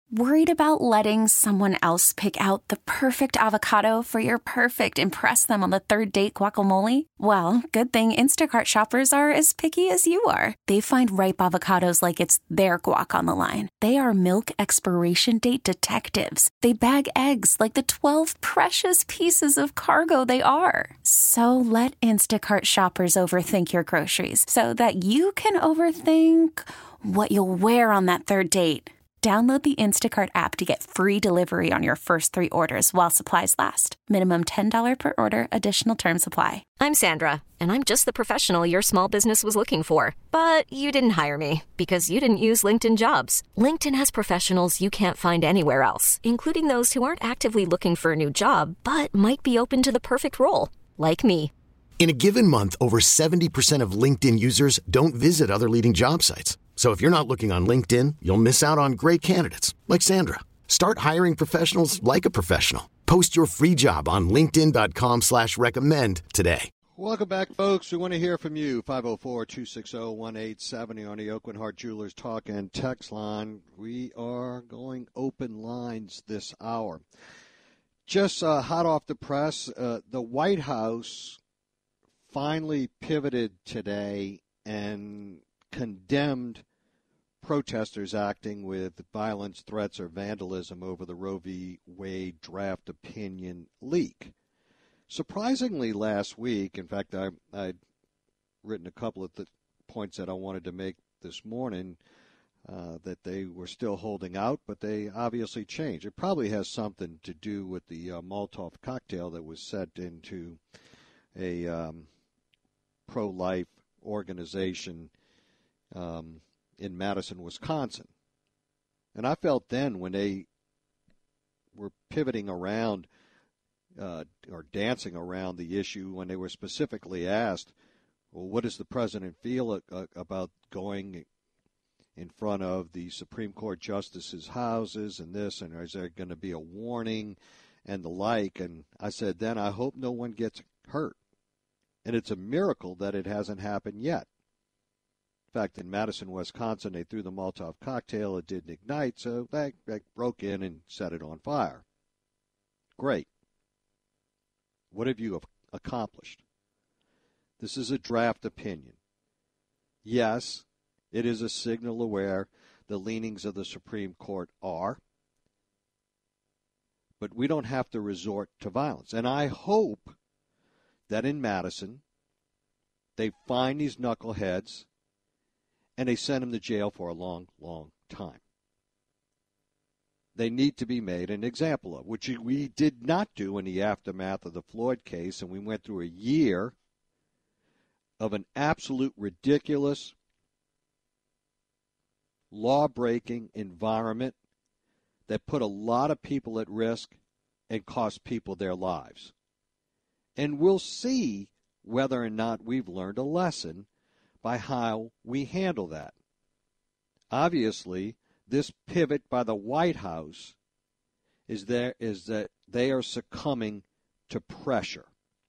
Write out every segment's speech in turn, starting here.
Worried about letting someone else pick out the perfect avocado for your perfect impress them on the third date guacamole? Well, good thing Instacart shoppers are as picky as you are. They find ripe avocados like it's their guac on the line. They are milk expiration date detectives. They bag eggs like the 12 precious pieces of cargo they are. So let Instacart shoppers overthink your groceries so that you can overthink what you'll wear on that third date. Download the Instacart app to get free delivery on your first 3 orders while supplies last. Minimum $10 per order. Additional terms apply. I'm Sandra, and I'm just the professional your small business was looking for. But you didn't hire me because you didn't use LinkedIn Jobs. LinkedIn has professionals you can't find anywhere else, including those who aren't actively looking for a new job, but might be open to the perfect role, like me. In a given month, over 70% of LinkedIn users don't visit other leading job sites. So if you're not looking on LinkedIn, you'll miss out on great candidates like Sandra. Start hiring professionals like a professional. Post your free job on linkedin.com/recommend today. Welcome back, folks. We want to hear from you. 504-260-1870 on the Oakland Heart Jewelers Talk and Text line. We are going open lines this hour. Just hot off the press, the White House finally pivoted today and condemned protesters acting with violence, threats, or vandalism over the Roe v. Wade draft opinion leak. Surprisingly, last week, in fact, I'd written a couple of points that I wanted to make this morning that they were still holding out, but they obviously changed. It probably has something to do with the Molotov cocktail that was sent into a pro-life organization in Madison, Wisconsin. And I felt then when they were pivoting around or dancing around the issue, when they were specifically asked, well, what does the president feel about going in front of the Supreme Court justices' houses and this, and is there going to be a warning and the like? And I said then, I hope no one gets hurt. And it's a miracle that it hasn't happened yet. In fact, in Madison, Wisconsin, they threw the Molotov cocktail. It didn't ignite, so they broke in and set it on fire. Great. What have you accomplished? This is a draft opinion. Yes, it is a signal of where the leanings of the Supreme Court are, but we don't have to resort to violence. And I hope that in Madison, they find these knuckleheads and they send them to jail for a long, long time. They need to be made an example of, which we did not do in the aftermath of the Floyd case, and we went through a year of an absolute ridiculous, law-breaking environment that put a lot of people at risk and cost people their lives. And we'll see whether or not we've learned a lesson by how we handle that. Obviously, this pivot by the White House is that they are succumbing to pressure.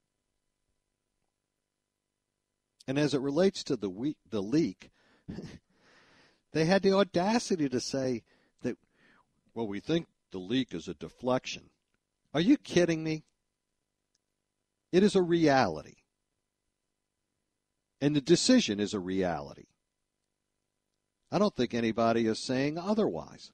And as it relates to the leak, they had the audacity to say that, well, we think the leak is a deflection. Are you kidding me? It is a reality. And the decision is a reality. I don't think anybody is saying otherwise.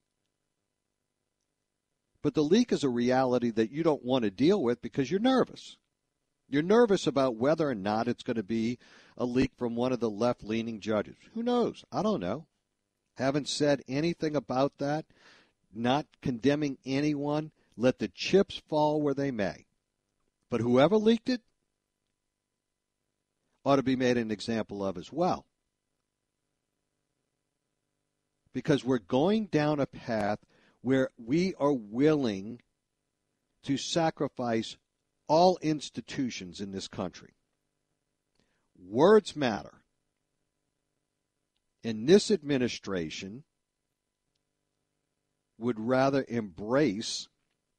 But the leak is a reality that you don't want to deal with because you're nervous. You're nervous about whether or not it's going to be a leak from one of the left-leaning judges. Who knows? I don't know. Haven't said anything about that. Not condemning anyone. Let the chips fall where they may. But whoever leaked it ought to be made an example of as well. Because we're going down a path where we are willing to sacrifice all institutions in this country. Words matter. And this administration would rather embrace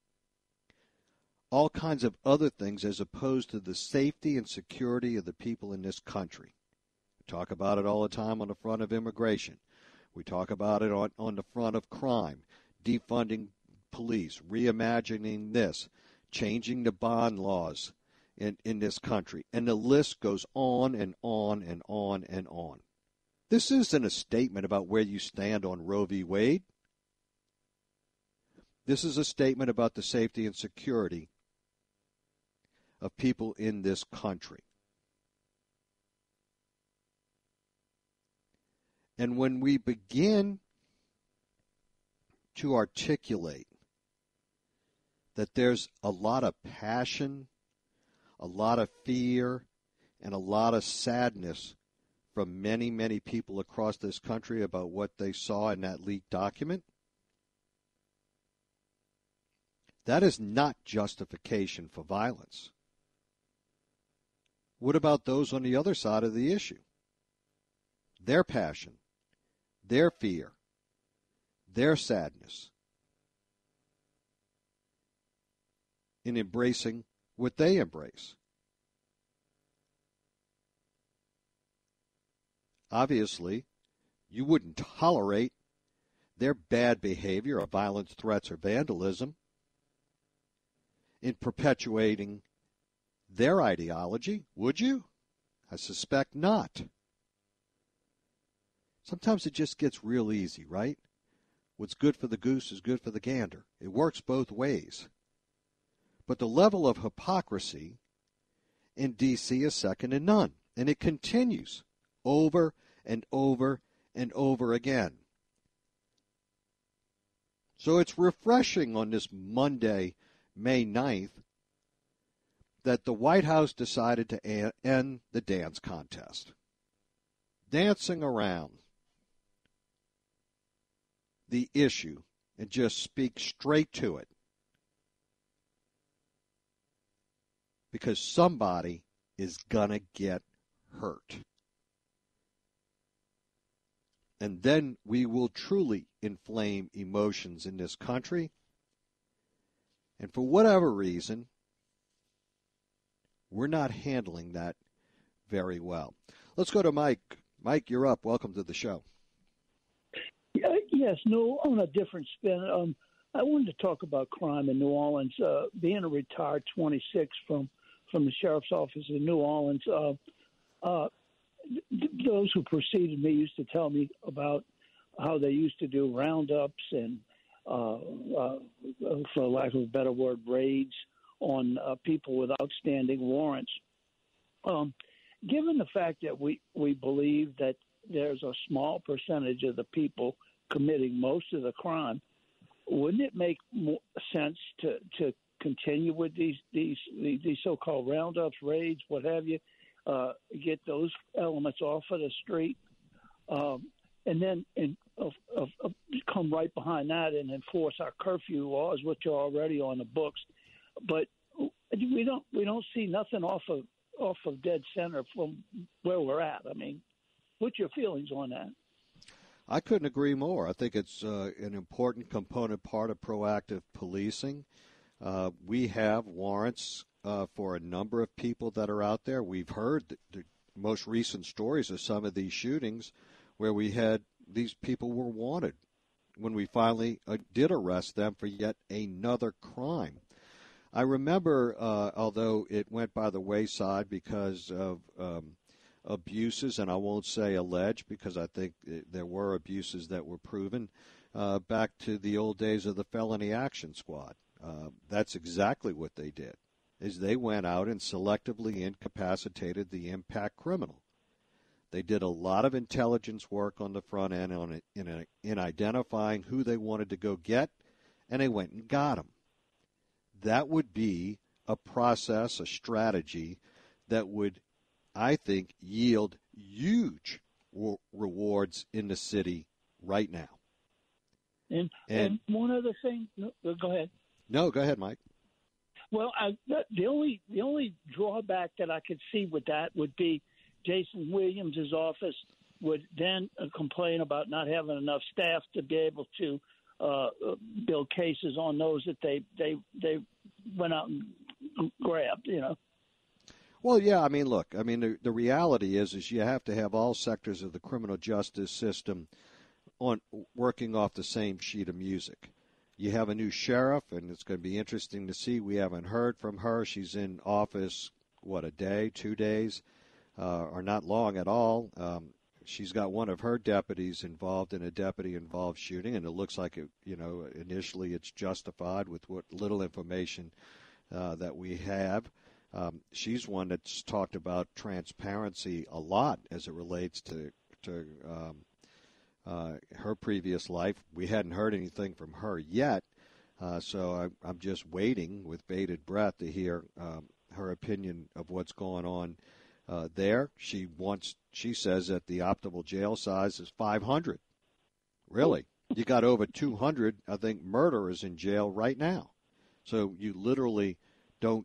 all kinds of other things as opposed to the safety and security of the people in this country. We talk about it all the time on the front of immigration. We talk about it on the front of crime. defunding police, reimagining this, changing the bond laws in this country. And the list goes on and on and on and on. This isn't a statement about where you stand on Roe v. Wade. This is a statement about the safety and security of people in this country. And when we begin to articulate that there's a lot of passion, a lot of fear, and a lot of sadness from many, many people across this country about what they saw in that leaked document, that is not justification for violence. What about those on the other side of the issue? Their passion, their fear, their sadness in embracing what they embrace. Obviously, you wouldn't tolerate their bad behavior or violence, threats, or vandalism in perpetuating their ideology, would you? I suspect not. Sometimes it just gets real easy, right? What's good for the goose is good for the gander. It works both ways. But the level of hypocrisy in D.C. is second to none, and it continues over and over and over again. So it's refreshing on this Monday, May 9th, that the White House decided to end the dance contest. Dancing around the issue and just speak straight to it. Because somebody is going to get hurt. And then we will truly inflame emotions in this country. And for whatever reason, we're not handling that very well. Let's go to Mike. Mike, you're up. Welcome to the show. Yes, no, on a different spin. I wanted to talk about crime in New Orleans. Being a retired 26 from the sheriff's office in New Orleans, those who preceded me used to tell me about how they used to do roundups and, for lack of a better word, raids on people with outstanding warrants. Given the fact that we believe that there's a small percentage of the people committing most of the crime, wouldn't it make more sense to continue with these so-called roundups, raids, what have you, get those elements off of the street, and then come right behind that and enforce our curfew laws, which are already on the books. But we don't see nothing off of dead center from where we're at. I mean, what's your feelings on that? I couldn't agree more. I think it's an important component part of proactive policing. We have warrants for a number of people that are out there. We've heard the most recent stories of some of these shootings where we had these people were wanted when we finally did arrest them for yet another crime. I remember, although it went by the wayside because of abuses, and I won't say alleged because I think there were abuses that were proven, back to the old days of the Felony Action Squad. That's exactly what they did, is they went out and selectively incapacitated the impact criminal. They did a lot of intelligence work on the front end in identifying who they wanted to go get, and they went and got them. That would be a process, a strategy that would, I think, yield huge rewards in the city right now. And one other thing, go ahead. No, go ahead, Mike. Well, the only drawback that I could see with that would be Jason Williams' office would then complain about not having enough staff to be able to build cases on those that they went out and grabbed, you know. Well, yeah, I mean, look, the reality is you have to have all sectors of the criminal justice system on working off the same sheet of music. You have a new sheriff, and it's going to be interesting to see. We haven't heard from her. She's in office, a day, 2 days, or not long at all. She's got one of her deputies involved in a deputy-involved shooting, and it looks like, initially it's justified with what little information that we have. She's one that's talked about transparency a lot as it relates to her previous life. We hadn't heard anything from her yet, so I'm just waiting with bated breath to hear her opinion of what's going on there. She says that the optimal jail size is 500. Really? You got over 200, I think, murderers in jail right now. So you literally don't,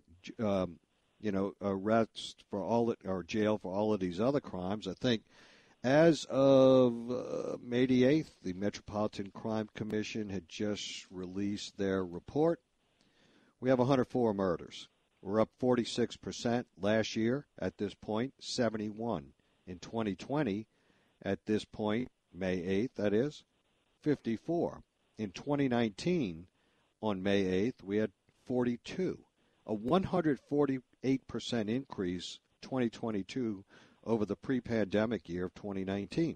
arrest for or jail for all of these other crimes. I think as of May the 8th, the Metropolitan Crime Commission had just released their report. We have 104 murders. We're up 46% last year at this point, 71 in 2020 at this point, May 8th, that is, 54. In 2019, on May 8th, we had 42, a 148% increase 2022 over the pre-pandemic year of 2019.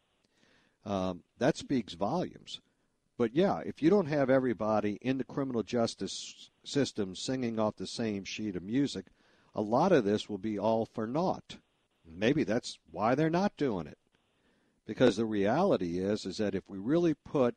That speaks volumes. But, yeah, if you don't have everybody in the criminal justice system singing off the same sheet of music, a lot of this will be all for naught. Maybe that's why they're not doing it. Because the reality is that if we really put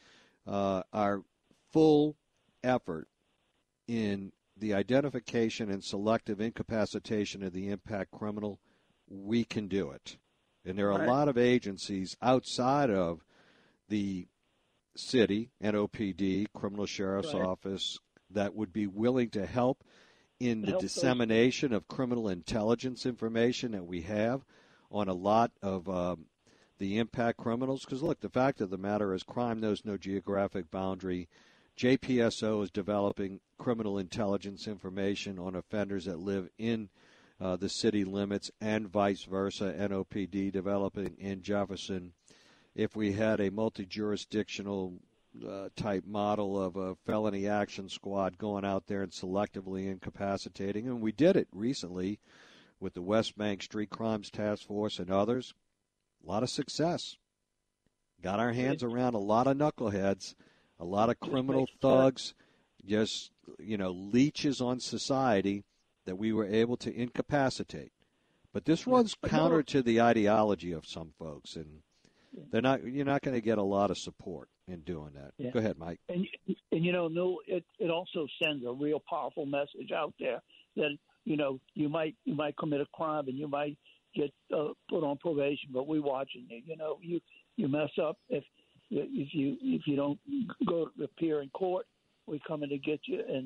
our full effort in the identification and selective incapacitation of the impact criminal, we can do it. And there are a lot of agencies outside of the city, NOPD, Criminal Sheriff's Office, that would be willing to help in the dissemination of criminal intelligence information that we have on a lot of the impact criminals. Because, look, the fact of the matter is crime knows no geographic boundary. JPSO is developing criminal intelligence information on offenders that live in the city limits and vice versa, NOPD developing in Jefferson. If we had a multi-jurisdictional type model of a felony action squad going out there and selectively incapacitating, and we did it recently with the West Bank Street Crimes Task Force and others, a lot of success. Got our hands around a lot of knuckleheads, a lot of criminal thugs, just, leeches on society that we were able to incapacitate. But this runs counter to the ideology of some folks, and you're not going to get a lot of support in doing that. Yeah. Go ahead, Mike. And Neil, it also sends a real powerful message out there that you might commit a crime and you might get put on probation, but we're watching you. You mess up if you don't go to appear in court, we come in to get you, and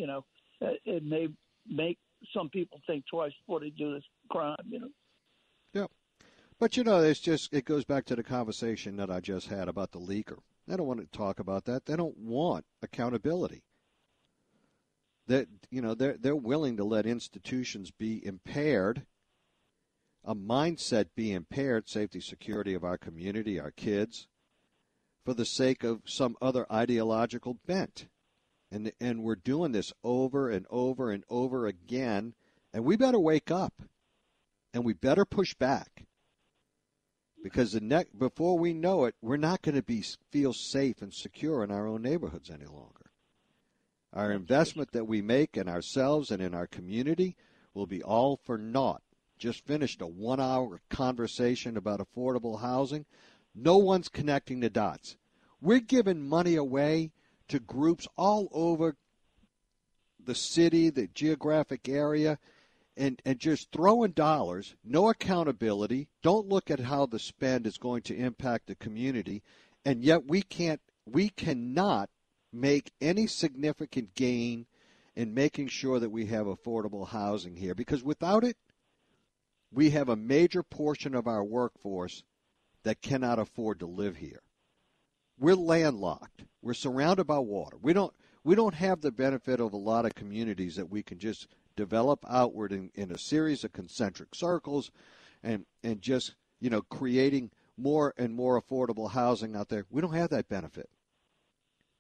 it may make some people think twice before they do this crime. Yeah. But, it goes back to the conversation that I just had about the leaker. They don't want to talk about that. They don't want accountability. They're willing to let institutions be impaired, a mindset be impaired, safety, security of our community, our kids, for the sake of some other ideological bent. And we're doing this over and over and over again, and we better wake up, and we better push back. Because before we know it, we're not going to feel safe and secure in our own neighborhoods any longer. Our investment that we make in ourselves and in our community will be all for naught. Just finished a 1-hour conversation about affordable housing. No one's connecting the dots. We're giving money away to groups all over the city, the geographic area, and just throwing dollars, no accountability, don't look at how the spend is going to impact the community, and yet we cannot make any significant gain in making sure that we have affordable housing here, because without it, we have a major portion of our workforce that cannot afford to live here. We're landlocked. We're surrounded by water. We don't have the benefit of a lot of communities that we can just develop outward in a series of concentric circles and just, creating more and more affordable housing out there. We don't have that benefit.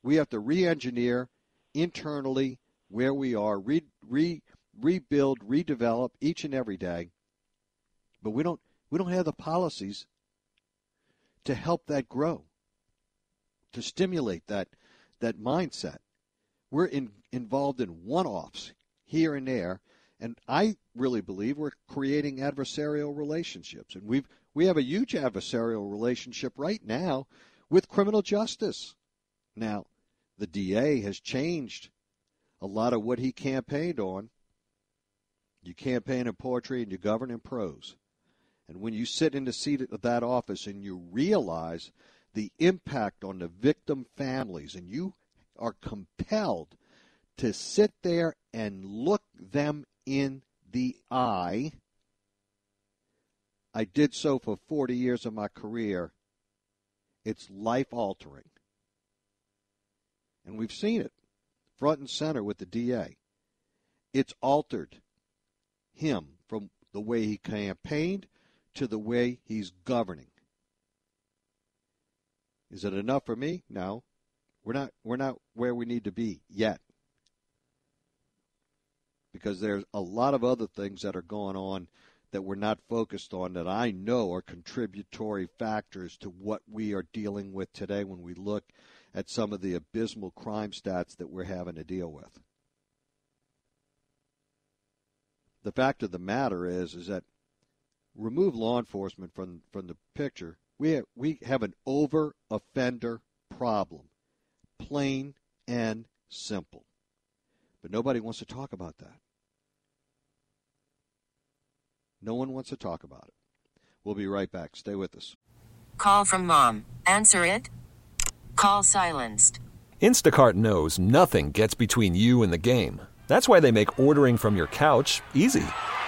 We have to re-engineer internally where we are, rebuild, redevelop each and every day. But we don't have the policies to help that grow, to stimulate that mindset. We're involved in one-offs here and there, and I really believe we're creating adversarial relationships. And we have a huge adversarial relationship right now with criminal justice. Now, the DA has changed a lot of what he campaigned on. You campaign in poetry and you govern in prose. And when you sit in the seat of that office and you realize the impact on the victim families, and you are compelled to sit there and look them in the eye. I did so for 40 years of my career. It's life-altering. And we've seen it front and center with the DA. It's altered him from the way he campaigned to the way he's governing. Is it enough for me? No. We're not where we need to be yet. Because there's a lot of other things that are going on that we're not focused on that I know are contributory factors to what we are dealing with today when we look at some of the abysmal crime stats that we're having to deal with. The fact of the matter is that remove law enforcement from the picture. We have an over-offender problem, plain and simple. But nobody wants to talk about that. No one wants to talk about it. We'll be right back. Stay with us. Call from mom. Answer it. Call silenced. Instacart knows nothing gets between you and the game. That's why they make ordering from your couch easy.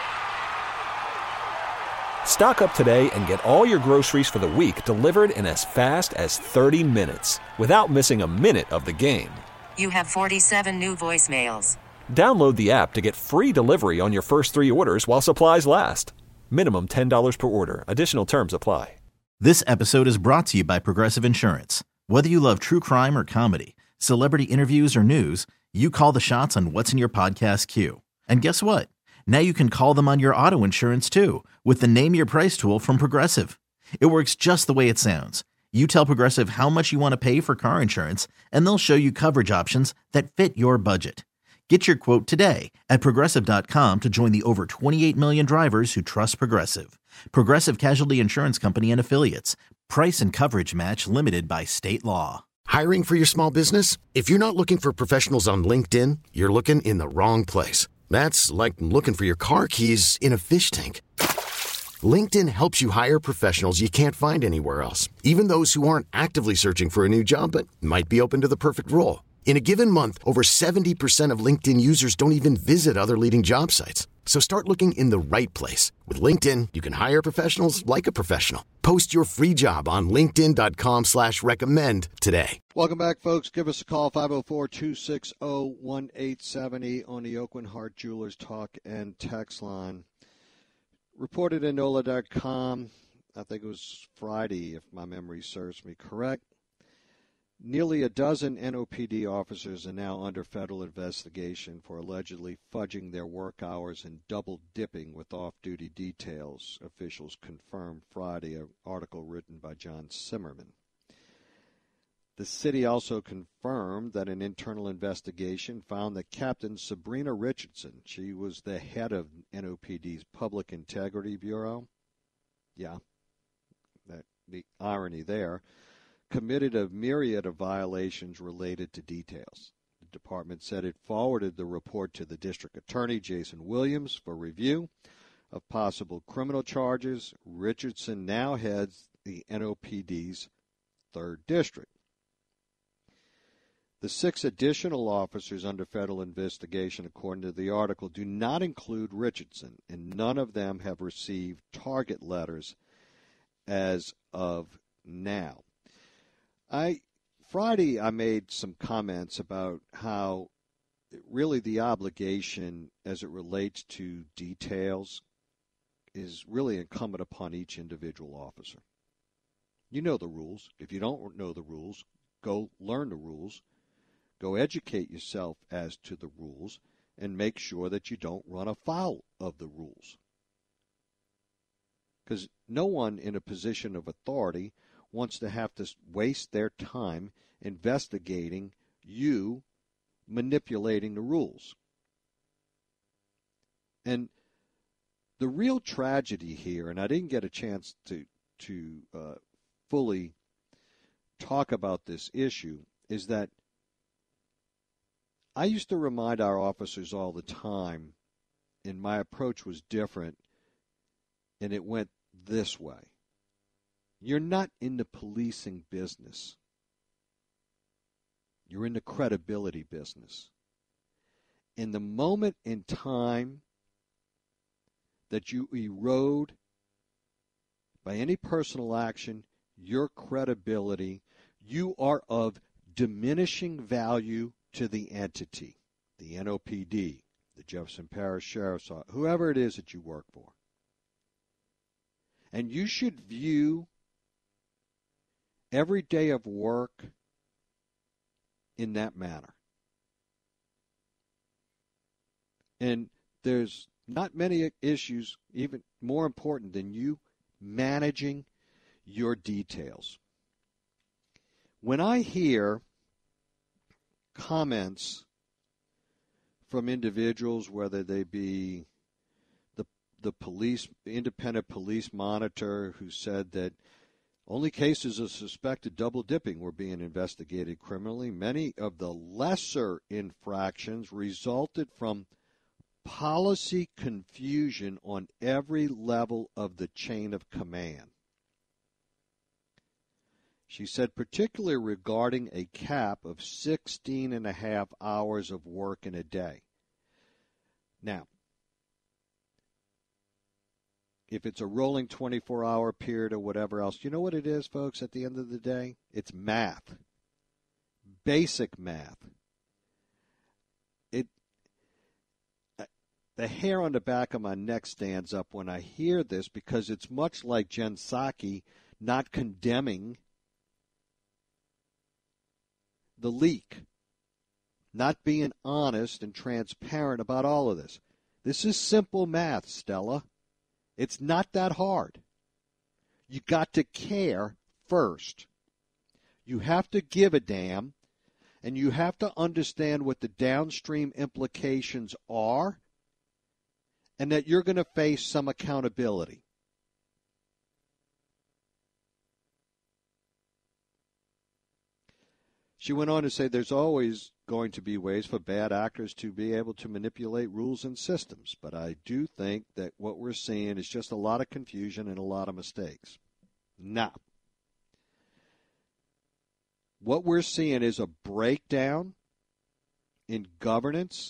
Stock up today and get all your groceries for the week delivered in as fast as 30 minutes without missing a minute of the game. You have 47 new voicemails. Download the app to get free delivery on your first 3 orders while supplies last. Minimum $10 per order. Additional terms apply. This episode is brought to you by Progressive Insurance. Whether you love true crime or comedy, celebrity interviews or news, you call the shots on what's in your podcast queue. And guess what? Now you can call them on your auto insurance too with the Name Your Price tool from Progressive. It works just the way it sounds. You tell Progressive how much you want to pay for car insurance, and they'll show you coverage options that fit your budget. Get your quote today at Progressive.com to join the over 28 million drivers who trust Progressive. Progressive Casualty Insurance Company and Affiliates. Price and coverage match limited by state law. Hiring for your small business? If you're not looking for professionals on LinkedIn, you're looking in the wrong place. That's like looking for your car keys in a fish tank. LinkedIn helps you hire professionals you can't find anywhere else, even those who aren't actively searching for a new job but might be open to the perfect role. In a given month, over 70% of LinkedIn users don't even visit other leading job sites. So start looking in the right place. With LinkedIn, you can hire professionals like a professional. Post your free job on linkedin.com/recommend today. Welcome back, folks. Give us a call, 504-260-1870 on the Oakland Hart Jewelers Talk and Text line. Reported in NOLA.com, I think it was Friday, if my memory serves me correct. Nearly a dozen NOPD officers are now under federal investigation for allegedly fudging their work hours and double-dipping with off-duty details, officials confirmed Friday, an article written by John Simmerman. The city also confirmed that an internal investigation found that Captain Sabrina Richardson, she was the head of NOPD's Public Integrity Bureau, the irony there, committed a myriad of violations related to details. The department said it forwarded the report to the district attorney, Jason Williams, for review of possible criminal charges. Richardson now heads the NOPD's 3rd District. The 6 additional officers under federal investigation, according to the article, do not include Richardson, and none of them have received target letters as of now. Friday, I made some comments about how really the obligation as it relates to details is really incumbent upon each individual officer. You know the rules. If you don't know the rules, go learn the rules Go educate yourself as to the rules and make sure that you don't run afoul of the rules. Because no one in a position of authority wants to have to waste their time investigating you manipulating the rules. And the real tragedy here, and I didn't get a chance to fully talk about this issue, is that I used to remind our officers all the time, and my approach was different, and it went this way. You're not in the policing business. You're in the credibility business. In the moment in time that you erode by any personal action your credibility, you are of diminishing value to the entity, the NOPD, the Jefferson Parish Sheriff's Office, whoever it is that you work for. And you should view every day of work in that manner. And there's not many issues even more important than you managing your details. When I hear comments from individuals, whether they be the police, independent police monitor who said that only cases of suspected double dipping were being investigated criminally, many of the lesser infractions resulted from policy confusion on every level of the chain of command. She said, particularly regarding a cap of 16 and a half hours of work in a day. Now, if it's a rolling 24-hour period or whatever else, you know what it is, folks, at the end of the day? It's math. Basic math. The hair on the back of my neck stands up when I hear this, because it's much like Jen Psaki not condemning the leak, not being honest and transparent about all of this. This is simple math, Stella. It's not that hard. You got to care first. You have to give a damn, and you have to understand what the downstream implications are, and that you're going to face some accountability. She went on to say there's always going to be ways for bad actors to be able to manipulate rules and systems, but I do think that what we're seeing is just a lot of confusion and a lot of mistakes. Now, what we're seeing is a breakdown in governance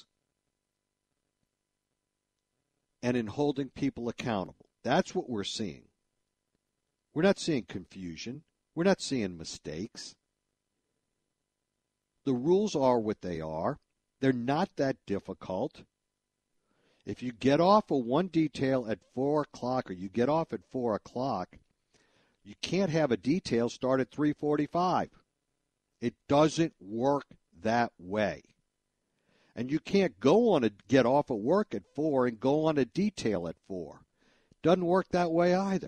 and in holding people accountable. That's what we're seeing. We're not seeing confusion. We're not seeing mistakes. The rules are what they are. They're not that difficult. If you get off of one detail at 4 o'clock or you get off at 4 o'clock, you can't have a detail start at 3:45. It doesn't work that way. And you can't get off of work at 4 and go on a detail at 4. Doesn't work that way either.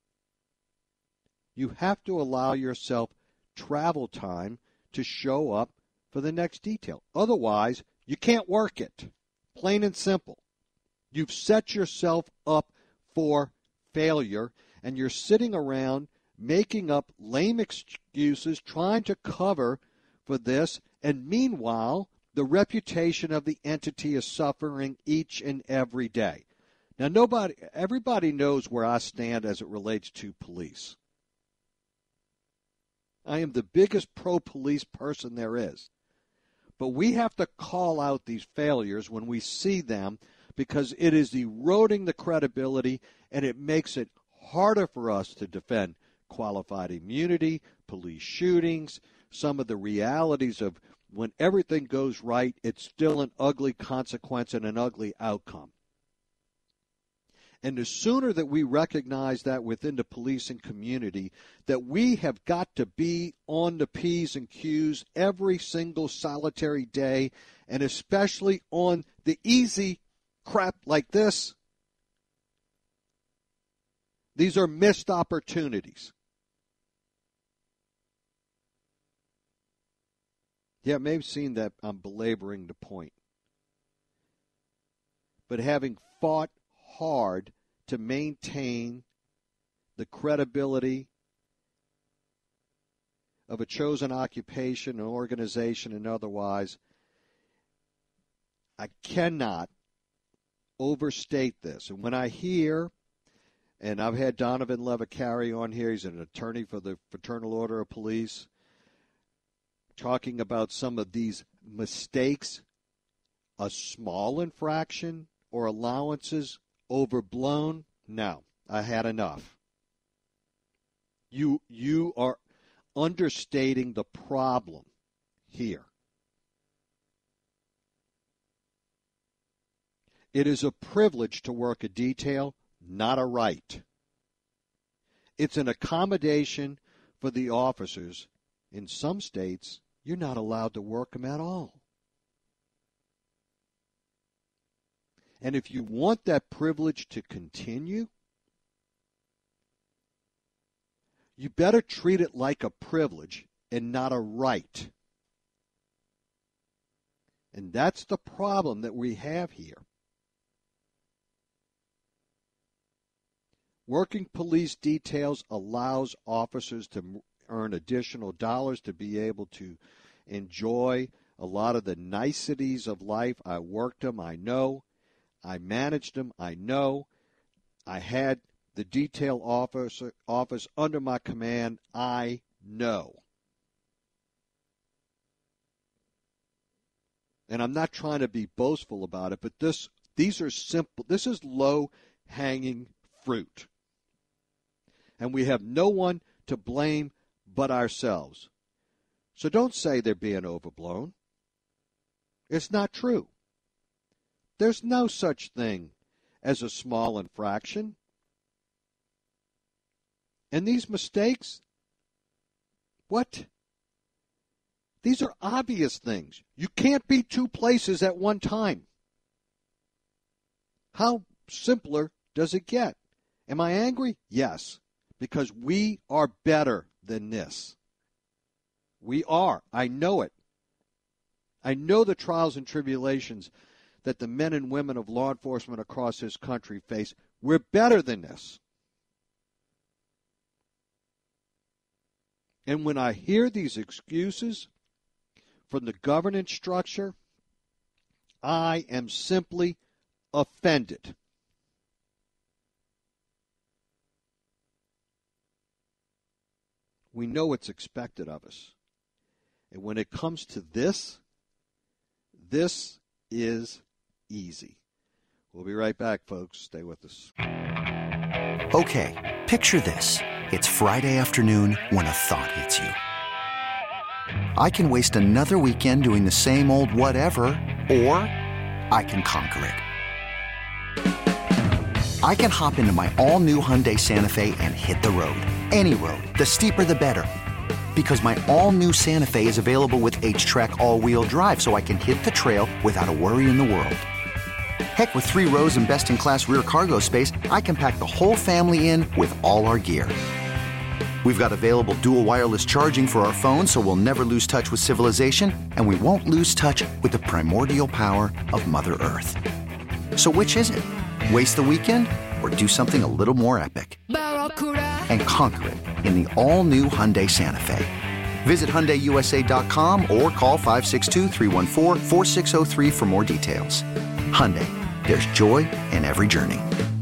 You have to allow yourself travel time to show up for the next detail. Otherwise, you can't work it. Plain and simple. You've set yourself up for failure, and you're sitting around making up lame excuses, trying to cover for this, and meanwhile, the reputation of the entity is suffering each and every day. Now, everybody knows where I stand as it relates to police. I am the biggest pro-police person there is. But we have to call out these failures when we see them, because it is eroding the credibility, and it makes it harder for us to defend qualified immunity, police shootings, some of the realities of when everything goes right, it's still an ugly consequence and an ugly outcome. And the sooner that we recognize that within the policing community, that we have got to be on the P's and Q's every single solitary day, and especially on the easy crap like this, these are missed opportunities. Yeah, it may have seemed that I'm belaboring the point. But having fought hard to maintain the credibility of a chosen occupation, an organization, and otherwise, I cannot overstate this. And when I hear, and I've had Donovan Levicari on here, he's an attorney for the Fraternal Order of Police, talking about some of these mistakes, a small infraction or allowances overblown. No, I had enough. You are understating the problem here. It is a privilege to work a detail, not a right. It's an accommodation for the officers. In some states, you're not allowed to work them at all. And if you want that privilege to continue, you better treat it like a privilege and not a right. And that's the problem that we have here. Working police details allows officers to earn additional dollars to be able to enjoy a lot of the niceties of life. I worked them, I know. I managed them, I know. I had the detail office under my command, I know. And I'm not trying to be boastful about it, but these are simple. This is low-hanging fruit. And we have no one to blame but ourselves. So don't say they're being overblown. It's not true. There's no such thing as a small infraction. And these mistakes, what? These are obvious things. You can't be two places at one time. How simpler does it get? Am I angry? Yes, because we are better than this. We are. I know it. I know the trials and tribulations that the men and women of law enforcement across this country face. We're better than this. And when I hear these excuses from the governance structure, I am simply offended. We know what's expected of us. And when it comes to this is easy. We'll be right back, folks. Stay with us. Okay, picture this. It's Friday afternoon when a thought hits you. I can waste another weekend doing the same old whatever, or I can conquer it. I can hop into my all-new Hyundai Santa Fe and hit the road. Any road. The steeper, the better. Because my all-new Santa Fe is available with H-Track all-wheel drive, so I can hit the trail without a worry in the world. Heck, with 3 rows and best-in-class rear cargo space, I can pack the whole family in with all our gear. We've got available dual wireless charging for our phones, so we'll never lose touch with civilization, and we won't lose touch with the primordial power of Mother Earth. So which is it? Waste the weekend or do something a little more epic? And conquer it in the all-new Hyundai Santa Fe. Visit HyundaiUSA.com or call 562-314-4603 for more details. Hyundai, there's joy in every journey.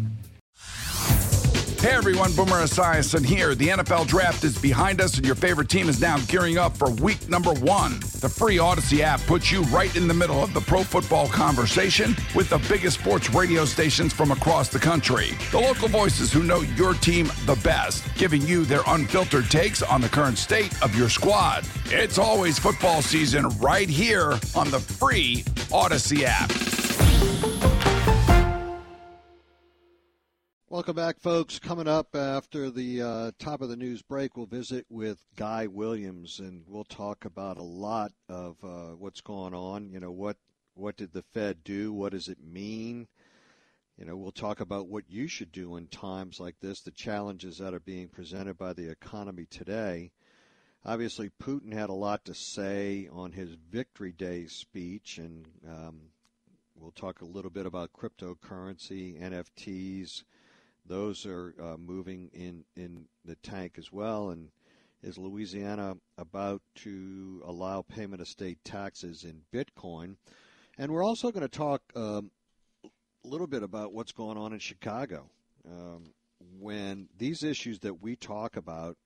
Hey everyone, Boomer Esiason here. The NFL Draft is behind us and your favorite team is now gearing up for week number 1. The free Odyssey app puts you right in the middle of the pro football conversation with the biggest sports radio stations from across the country. The local voices who know your team the best, giving you their unfiltered takes on the current state of your squad. It's always football season right here on the free Odyssey app. Welcome back, folks. Coming up after the top of the news break, we'll visit with Guy Williams, and we'll talk about a lot of what's going on. You know, what did the Fed do? What does it mean? You know, we'll talk about what you should do in times like this, the challenges that are being presented by the economy today. Obviously, Putin had a lot to say on his Victory Day speech, and we'll talk a little bit about cryptocurrency, NFTs. Those are moving in the tank as well. And is Louisiana about to allow payment of state taxes in Bitcoin? And we're also going to talk a little bit about what's going on in Chicago. When these issues that we talk about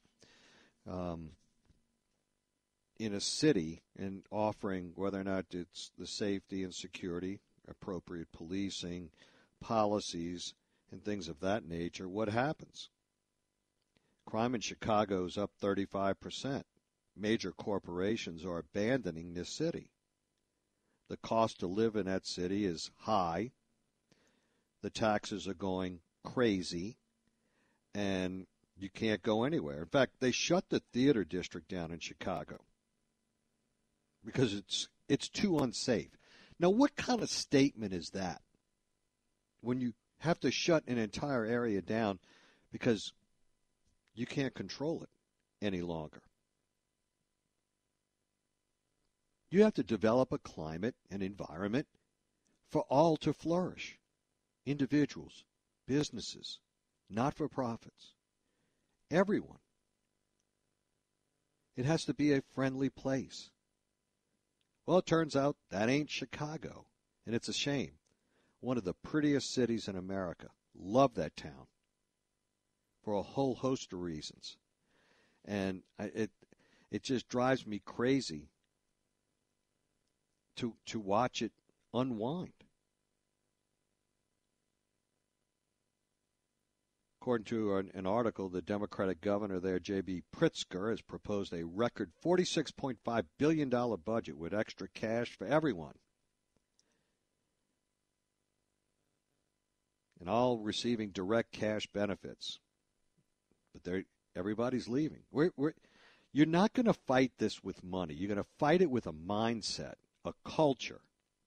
in a city and offering whether or not it's the safety and security, appropriate policing, policies, and things of that nature, what happens? Crime in Chicago is up 35%. Major corporations are abandoning this city. The cost to live in that city is high. The taxes are going crazy, and you can't go anywhere. In fact, they shut the theater district down in Chicago because it's too unsafe. Now, what kind of statement is that when you have to shut an entire area down because you can't control it any longer? You have to develop a climate and environment for all to flourish. Individuals, businesses, not-for-profits, everyone. It has to be a friendly place. Well, it turns out that ain't Chicago, and it's a shame. One of the prettiest cities in America. Love that town for a whole host of reasons. And it just drives me crazy to watch it unwind. According to an article, the Democratic governor there, J.B. Pritzker, has proposed a record $46.5 billion budget with extra cash for everyone. And all receiving direct cash benefits. But everybody's leaving. You're not going to fight this with money. You're going to fight it with a mindset, a culture.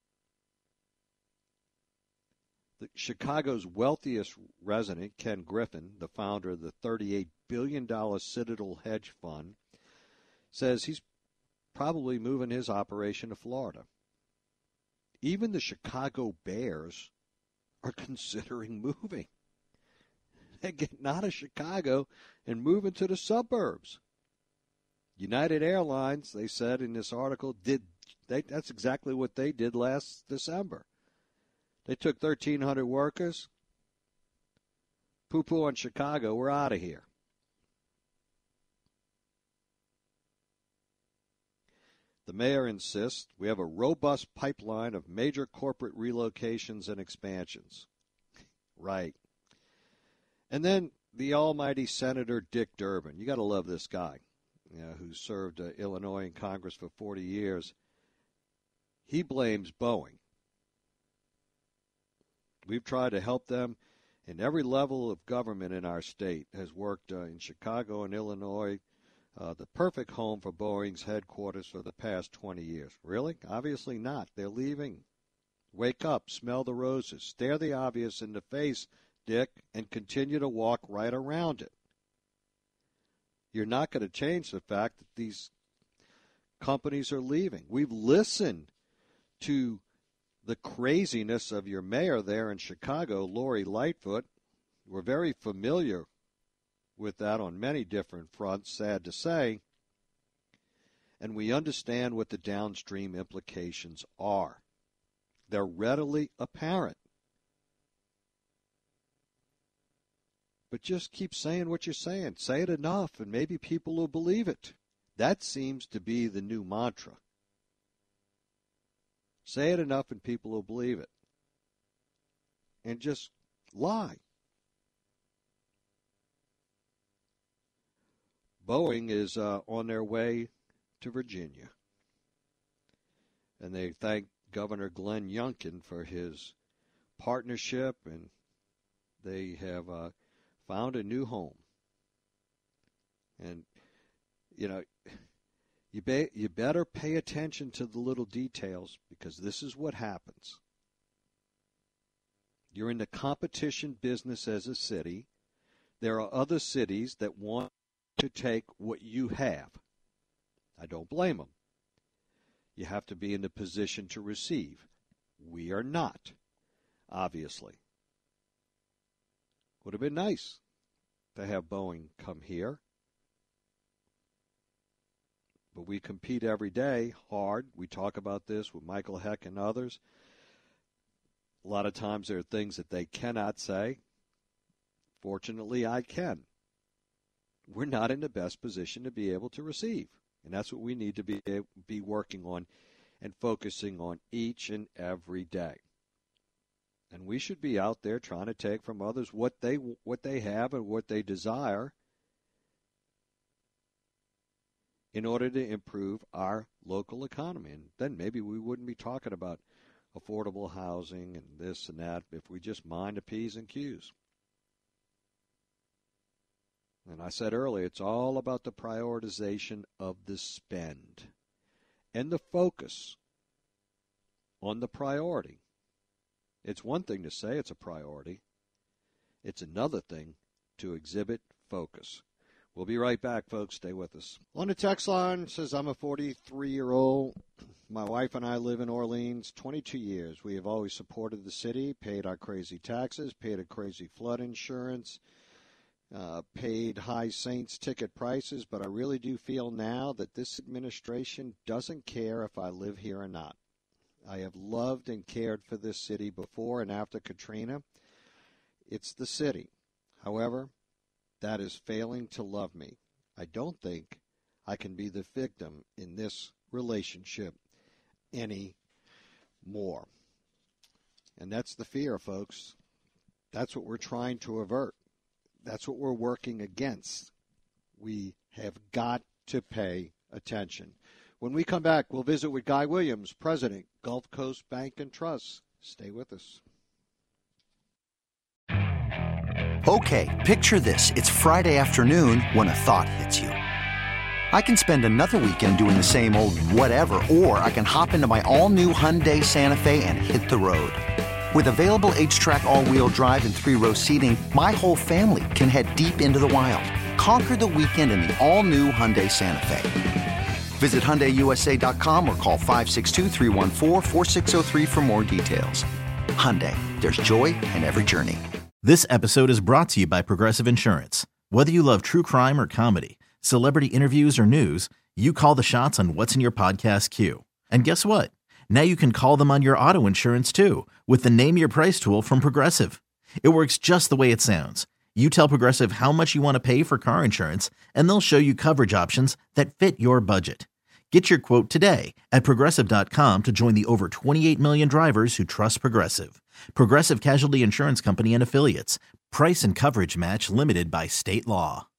Chicago's wealthiest resident, Ken Griffin, the founder of the $38 billion Citadel hedge fund, says he's probably moving his operation to Florida. Even the Chicago Bears are considering moving. They're getting out of Chicago and moving to the suburbs. United Airlines, they said in this article, that's exactly what they did last December. They took 1,300 workers. Poo-poo on Chicago. We're out of here. The mayor insists we have a robust pipeline of major corporate relocations and expansions. Right. And then the almighty Senator Dick Durbin. You got to love this guy, who served Illinois in Congress for 40 years. He blames Boeing. We've tried to help them, and every level of government in our state has worked in Chicago and Illinois, the perfect home for Boeing's headquarters for the past 20 years. Really? Obviously not. They're leaving. Wake up, smell the roses, stare the obvious in the face, Dick, and continue to walk right around it. You're not going to change the fact that these companies are leaving. We've listened to the craziness of your mayor there in Chicago, Lori Lightfoot. We're very familiar with that on many different fronts, sad to say. And we understand what the downstream implications are. They're readily apparent. But just keep saying what you're saying. Say it enough, and maybe people will believe it. That seems to be the new mantra. Say it enough and people will believe it. And just lie. Boeing is on their way to Virginia. And they thank Governor Glenn Youngkin for his partnership. And they have found a new home. And, you know, you better pay attention to the little details, because this is what happens. You're in the competition business as a city. There are other cities that want to take what you have. I don't blame them. You have to be in the position to receive. We are not, obviously. Would have been nice to have Boeing come here. But we compete every day hard. We talk about this with Michael Heck and others. A lot of times there are things that they cannot say. Fortunately, I can. We're not in the best position to be able to receive. And that's what we need to be working on and focusing on each and every day. And we should be out there trying to take from others what they have and what they desire in order to improve our local economy. And then maybe we wouldn't be talking about affordable housing and this and that if we just mind the P's and Q's. And I said earlier, it's all about the prioritization of the spend and the focus on the priority. It's one thing to say it's a priority. It's another thing to exhibit focus. We'll be right back, folks. Stay with us. On the text line, says, I'm a 43-year-old. My wife and I live in Orleans 22 years. We have always supported the city, paid our crazy taxes, paid a crazy flood insurance, paid high Saints ticket prices, but I really do feel now that this administration doesn't care if I live here or not. I have loved and cared for this city before and after Katrina. It's the city. However, that is failing to love me. I don't think I can be the victim in this relationship anymore. And that's the fear, folks. That's what we're trying to avert. That's what we're working against. We have got to pay attention. When we come back, we'll visit with Guy Williams, President, Gulf Coast Bank and Trust. Stay with us. Okay, picture this. It's Friday afternoon when a thought hits you. I can spend another weekend doing the same old whatever, or I can hop into my all-new Hyundai Santa Fe and hit the road. With available H-Track all-wheel drive and 3-row seating, my whole family can head deep into the wild. Conquer the weekend in the all-new Hyundai Santa Fe. Visit HyundaiUSA.com or call 562-314-4603 for more details. Hyundai, there's joy in every journey. This episode is brought to you by Progressive Insurance. Whether you love true crime or comedy, celebrity interviews or news, you call the shots on what's in your podcast queue. And guess what? Now you can call them on your auto insurance too with the Name Your Price tool from Progressive. It works just the way it sounds. You tell Progressive how much you want to pay for car insurance, and they'll show you coverage options that fit your budget. Get your quote today at Progressive.com to join the over 28 million drivers who trust Progressive. Progressive Casualty Insurance Company and Affiliates. Price and coverage match limited by state law.